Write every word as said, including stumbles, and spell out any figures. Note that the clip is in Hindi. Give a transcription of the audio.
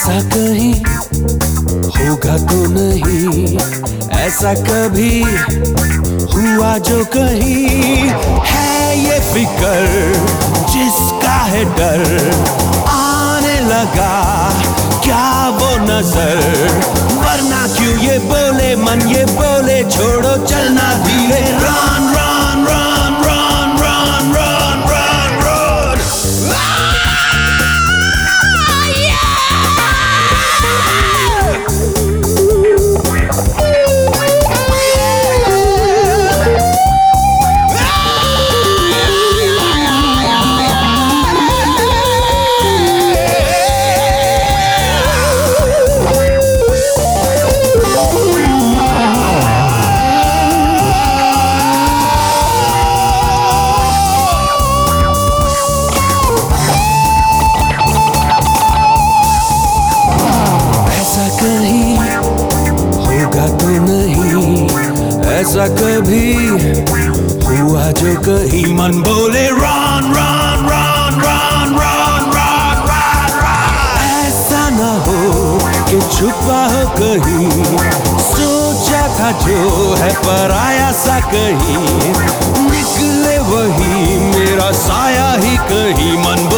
ऐसा कहीं होगा तो नहीं, ऐसा कभी हुआ जो कहीं है ये फिकर जिसका है डर, आने लगा क्या वो नजर, वरना क्यों ये बोले मन ये बोले छोड़ो चलना धीरे, run run run run run run run run ऐसा कभी हुआ जो कहीं मन बोले run run run run run run run, ऐसा ना हो कि छुपा हो कहीं, सोचा था जो है पराया सा कहीं, निकले वही मेरा साया ही कहीं, मन